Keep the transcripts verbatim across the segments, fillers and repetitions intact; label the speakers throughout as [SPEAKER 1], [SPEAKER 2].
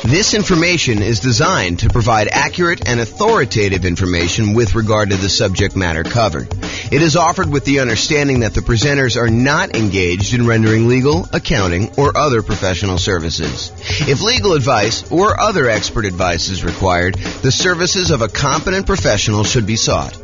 [SPEAKER 1] This information is designed to provide accurate and authoritative information with regard to the subject matter covered. It is offered with the understanding that the presenters are not engaged in rendering legal, accounting, or other professional services. If legal advice or other expert advice is required, the services of a competent professional should be sought.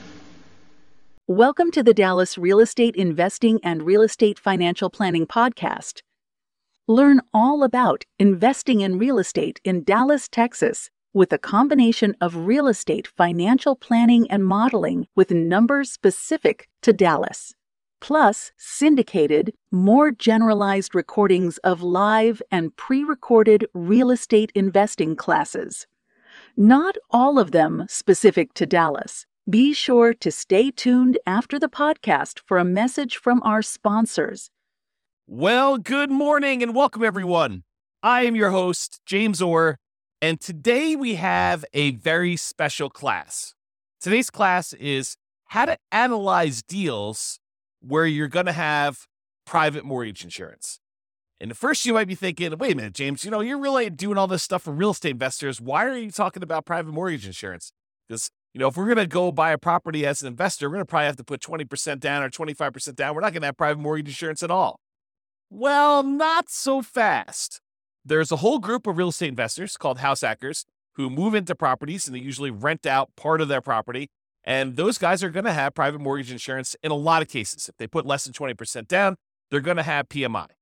[SPEAKER 2] Welcome to the Dallas Real Estate Investing and Real Estate Financial Planning Podcast. Learn all about investing in real estate in Dallas, Texas, with a combination of real estate financial planning and modeling with numbers specific to Dallas, plus syndicated, more generalized recordings of live and pre-recorded real estate investing classes. Not all of them specific to Dallas. Be sure to stay tuned after the podcast for a message from our sponsors.
[SPEAKER 3] Well, good morning and welcome, everyone. I am your host, James Orr, and today we have a very special class. Today's class is how to analyze deals where you're going to have private mortgage insurance. And at first you might be thinking, wait a minute, James, you know, you're really doing all this stuff for real estate investors. Why are you talking about private mortgage insurance? Because, you know, if we're going to go buy a property as an investor, we're going to probably have to put twenty percent down or twenty-five percent down. We're not going to have private mortgage insurance at all. Well, not so fast. There's a whole group of real estate investors called house hackers who move into properties and they usually rent out part of their property. And those guys are going to have private mortgage insurance in a lot of cases. If they put less than twenty percent down, they're going to have P M I.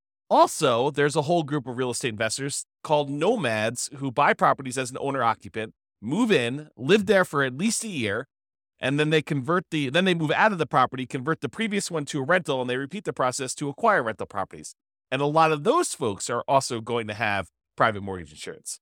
[SPEAKER 3] Also, there's a whole group of real estate investors called nomads who buy properties as an owner-occupant, move in, live there for at least a year, and then they convert the, then they move out of the property, convert the previous one to a rental, and they repeat the process to acquire rental properties. And a lot of those folks are also going to have private mortgage insurance.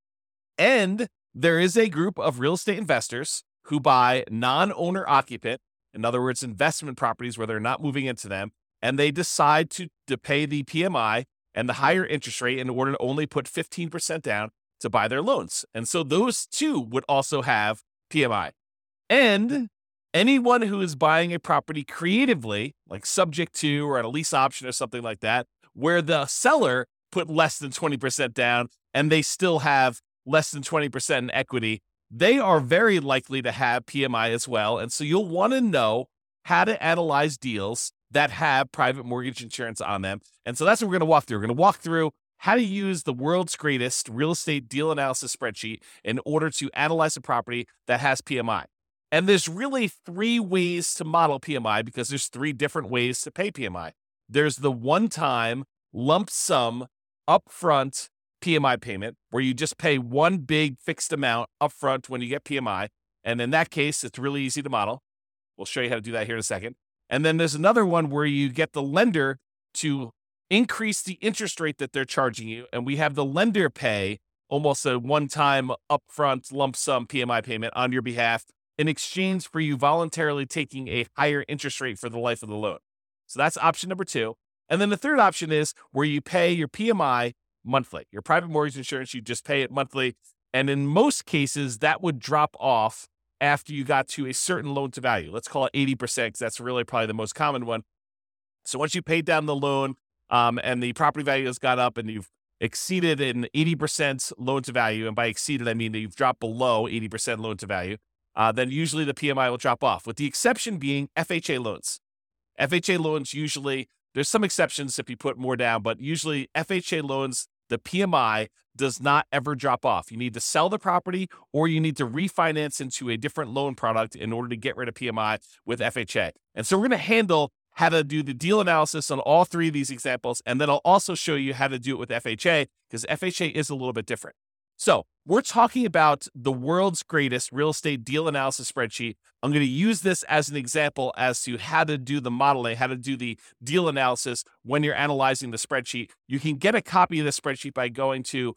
[SPEAKER 3] And there is a group of real estate investors who buy non-owner occupant, in other words, investment properties where they're not moving into them, and they decide to, to pay the P M I and the higher interest rate in order to only put fifteen percent down to buy their loans. And so those too would also have P M I. And anyone who is buying a property creatively, like subject to or at a lease option or something like that, where the seller put less than twenty percent down and they still have less than twenty percent in equity, they are very likely to have P M I as well. And so you'll want to know how to analyze deals that have private mortgage insurance on them. And so that's what we're going to walk through. We're going to walk through how to use the world's greatest real estate deal analysis spreadsheet in order to analyze a property that has P M I. And there's really three ways to model P M I because there's three different ways to pay P M I. There's the one-time lump sum upfront P M I payment where you just pay one big fixed amount upfront when you get P M I. And in that case, it's really easy to model. We'll show you how to do that here in a second. And then there's another one where you get the lender to increase the interest rate that they're charging you. And we have the lender pay almost a one-time upfront lump sum P M I payment on your behalf in exchange for you voluntarily taking a higher interest rate for the life of the loan. So that's option number two. And then the third option is where you pay your P M I monthly. Your private mortgage insurance, you just pay it monthly. And in most cases, that would drop off after you got to a certain loan to value. Let's call it eighty percent because that's really probably the most common one. So once you paid down the loan um, and the property value has gone up and you've exceeded an eighty percent loan to value, and by exceeded, I mean that you've dropped below eighty percent loan to value, Uh, then usually the P M I will drop off, with the exception being F H A loans. F H A loans usually, there's some exceptions if you put more down, but usually F H A loans, the P M I does not ever drop off. You need to sell the property or you need to refinance into a different loan product in order to get rid of P M I with F H A. And so we're going to handle how to do the deal analysis on all three of these examples, and then I'll also show you how to do it with F H A because F H A is a little bit different. So we're talking about the world's greatest real estate deal analysis spreadsheet. I'm going to use this as an example as to how to do the modeling, how to do the deal analysis when you're analyzing the spreadsheet. You can get a copy of the spreadsheet by going to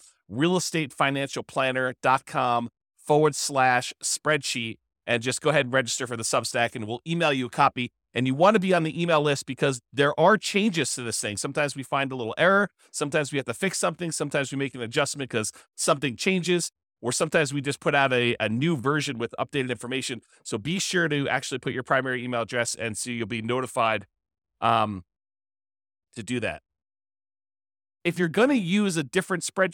[SPEAKER 3] realestatefinancialplanner.com forward slash spreadsheet and just go ahead and register for the Substack and we'll email you a copy. And you want to be on the email list because there are changes to this thing. Sometimes we find a little error. Sometimes we have to fix something. Sometimes we make an adjustment because something changes. Or sometimes we just put out a, a new version with updated information. So be sure to actually put your primary email address and so you'll be notified um, to do that. If you're going to use a different spreadsheet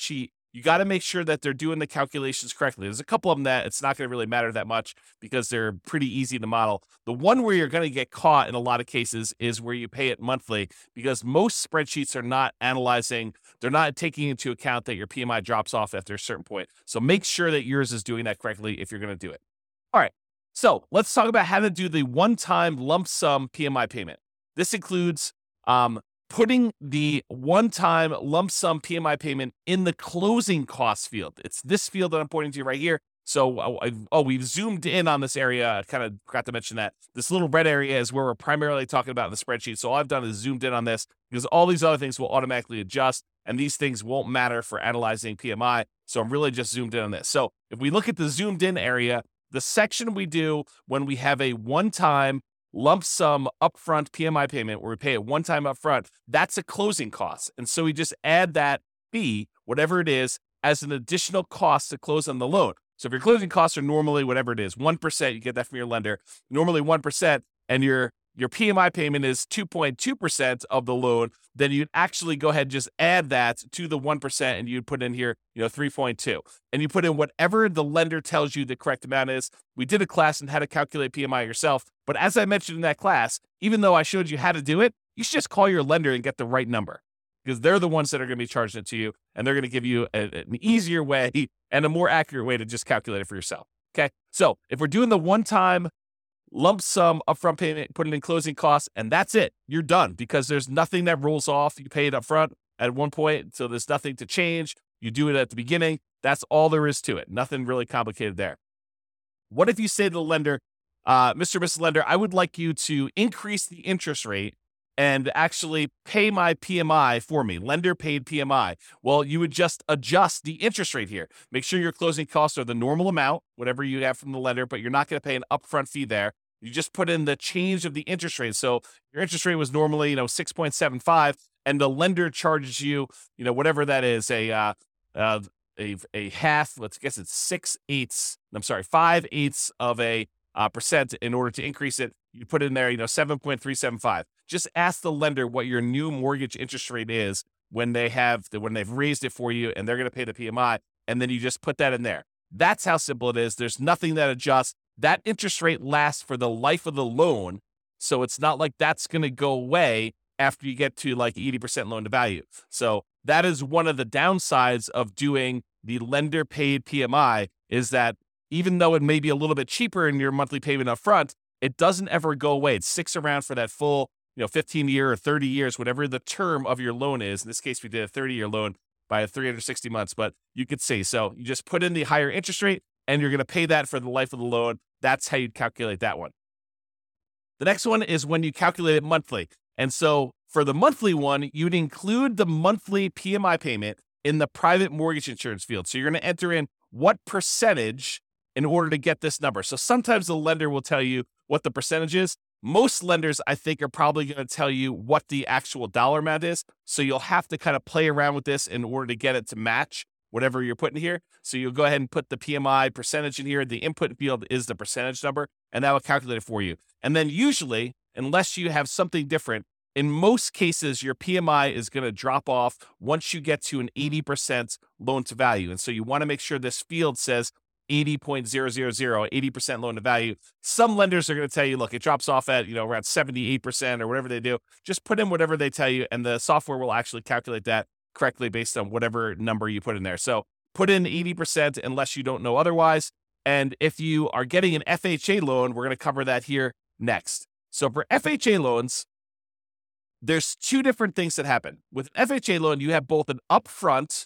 [SPEAKER 3] you got to make sure that they're doing the calculations correctly. There's a couple of them that it's not going to really matter that much because they're pretty easy to model. The one where you're going to get caught in a lot of cases is where you pay it monthly, because most spreadsheets are not analyzing, they're not taking into account that your P M I drops off after a certain point. So make sure that yours is doing that correctly if you're going to do it. All right. So let's talk about how to do the one-time lump sum P M I payment. This includes um, putting the one-time lump sum P M I payment in the closing costs field. It's this field that I'm pointing to right here. So, uh, oh, we've zoomed in on this area. I kind of forgot to mention that. This little red area is where we're primarily talking about in the spreadsheet. So all I've done is zoomed in on this because all these other things will automatically adjust, and these things won't matter for analyzing P M I. So I'm really just zoomed in on this. So if we look at the zoomed in area, the section we do when we have a one-time lump sum upfront P M I payment where we pay it one time upfront, that's a closing cost. And so we just add that fee, whatever it is, as an additional cost to close on the loan. So if your closing costs are normally whatever it is, one percent, you get that from your lender, normally one percent, and your your P M I payment is two point two percent of the loan, then you'd actually go ahead and just add that to the one percent, and you'd put in here, you know, three point two. And you put in whatever the lender tells you the correct amount is. We did a class on how to calculate P M I yourself, but as I mentioned in that class, even though I showed you how to do it, you should just call your lender and get the right number, because they're the ones that are going to be charging it to you, and they're going to give you a, an easier way and a more accurate way to just calculate it for yourself. Okay, so if we're doing the one-time lump sum upfront payment, put it in closing costs, and that's it. You're done, because there's nothing that rolls off. You pay it upfront at one point, so there's nothing to change. You do it at the beginning. That's all there is to it. Nothing really complicated there. What if you say to the lender, uh, Mister or Missus Lender, I would like you to increase the interest rate and actually pay my P M I for me, lender paid P M I. Well, you would just adjust the interest rate here. Make sure your closing costs are the normal amount, whatever you have from the lender, but you're not going to pay an upfront fee there. You just put in the change of the interest rate. So your interest rate was normally, you know, six point seven five, and the lender charges you, you know, whatever that is, a uh, uh, a a half. Let's guess it's six eighths. I'm sorry, five eighths of a uh, percent in order to increase it. You put in there, you know, seven point three seven five. Just ask the lender what your new mortgage interest rate is when they have the, when they've raised it for you, and they're going to pay the P M I, and then you just put that in there. That's how simple it is. There's nothing that adjusts. That interest rate lasts for the life of the loan, so it's not like that's going to go away after you get to like eighty percent loan to value. So that is one of the downsides of doing the lender paid P M I, is that even though it may be a little bit cheaper in your monthly payment up front, it doesn't ever go away. It sticks around for that full, you know, fifteen year or thirty years, whatever the term of your loan is. In this case, we did a thirty year loan by three hundred sixty months, but you could say, so you just put in the higher interest rate and you're going to pay that for the life of the loan. That's how you'd calculate that one. The next one is when you calculate it monthly. And so for the monthly one, you'd include the monthly P M I payment in the private mortgage insurance field. So you're going to enter in what percentage in order to get this number. So sometimes the lender will tell you what the percentage is. Most lenders, I think, are probably going to tell you what the actual dollar amount is. So you'll have to kind of play around with this in order to get it to match whatever you're putting here. So you'll go ahead and put the P M I percentage in here. The input field is the percentage number, and that will calculate it for you. And then usually, unless you have something different, in most cases, your P M I is going to drop off once you get to an eighty percent loan to value. And so you want to make sure this field says eighty point zero zero zero, eighty percent loan to value. Some lenders are going to tell you, look, it drops off at, you know, around seventy-eight percent or whatever they do. Just put in whatever they tell you, and the software will actually calculate that correctly based on whatever number you put in there. So put in eighty percent unless you don't know otherwise. And if you are getting an F H A loan, we're going to cover that here next. So for F H A loans, there's two different things that happen. With an F H A loan, you have both an upfront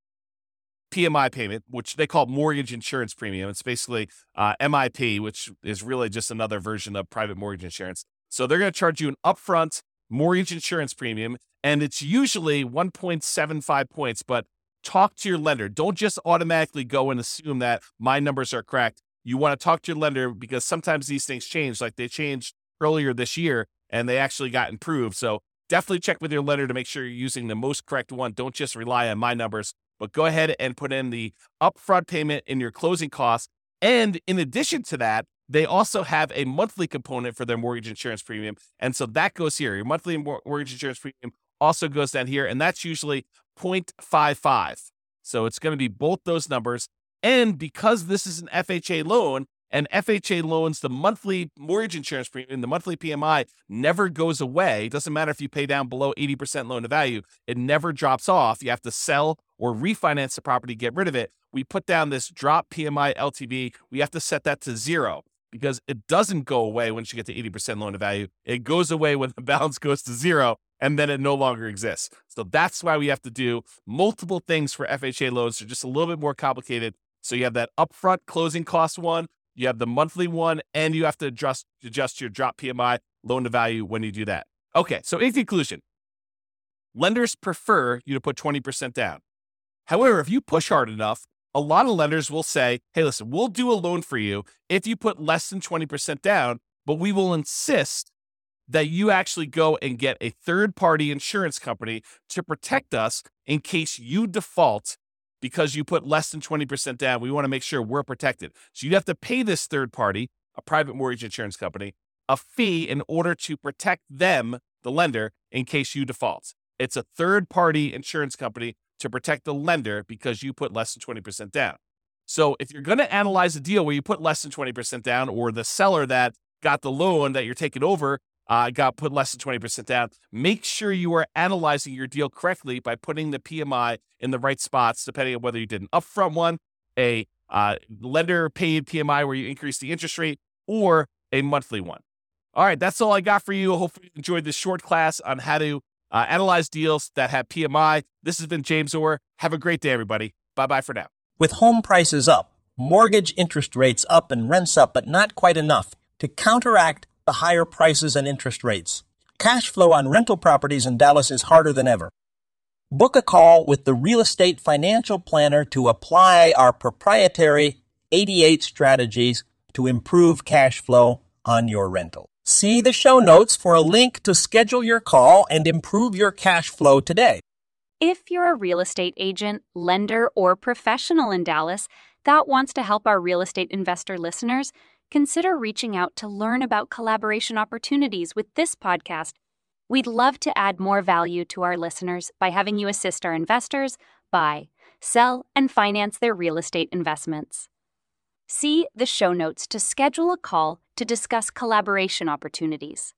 [SPEAKER 3] P M I payment, which they call mortgage insurance premium. It's basically uh, M I P, which is really just another version of private mortgage insurance. So they're going to charge you an upfront mortgage insurance premium, and it's usually one point seven five points, but talk to your lender. Don't just automatically go and assume that my numbers are correct. You want to talk to your lender, because sometimes these things change, like they changed earlier this year and they actually got improved. So definitely check with your lender to make sure you're using the most correct one. Don't just rely on my numbers, but go ahead and put in the upfront payment in your closing costs. And in addition to that, they also have a monthly component for their mortgage insurance premium. And so that goes here. Your monthly mortgage insurance premium also goes down here, and that's usually zero point five five. So it's going to be both those numbers. And because this is an F H A loan, and F H A loans, the monthly mortgage insurance premium, the monthly P M I never goes away. It doesn't matter if you pay down below eighty percent loan to value. It never drops off. You have to sell or refinance the property, get rid of it. We put down this drop P M I L T V. We have to set that to zero because it doesn't go away once you get to eighty percent loan to value. It goes away when the balance goes to zero, and then it no longer exists. So that's why we have to do multiple things for F H A loans. They're just a little bit more complicated. So you have that upfront closing cost one, you have the monthly one, and you have to adjust, adjust your drop P M I loan to value when you do that. Okay, so in conclusion, lenders prefer you to put twenty percent down. However, if you push hard enough, a lot of lenders will say, hey, listen, we'll do a loan for you if you put less than twenty percent down, but we will insist that you actually go and get a third-party insurance company to protect us in case you default because you put less than twenty percent down. We want to make sure we're protected. So you'd have to pay this third party, a private mortgage insurance company, a fee in order to protect them, the lender, in case you default. It's a third-party insurance company to protect the lender because you put less than twenty percent down. So if you're going to analyze a deal where you put less than twenty percent down, or the seller that got the loan that you're taking over uh, got put less than twenty percent down, make sure you are analyzing your deal correctly by putting the P M I in the right spots, depending on whether you did an upfront one, a uh, lender paid P M I where you increase the interest rate, or a monthly one. All right, that's all I got for you. Hopefully you enjoyed this short class on how to uh, analyze deals that have P M I. This has been James Orr. Have a great day, everybody. Bye-bye for now.
[SPEAKER 4] With home prices up, mortgage interest rates up, and rents up, but not quite enough to counteract the higher prices and interest rates, cash flow on rental properties in Dallas is harder than ever. Book a call with the Real Estate Financial Planner to apply our proprietary eighty-eight strategies to improve cash flow on your rental. See the show notes for a link to schedule your call and improve your cash flow today.
[SPEAKER 5] If you're a real estate agent, lender, or professional in Dallas that wants to help our real estate investor listeners, consider reaching out to learn about collaboration opportunities with this podcast. We'd love to add more value to our listeners by having you assist our investors buy, sell, and finance their real estate investments. See the show notes to schedule a call to discuss collaboration opportunities.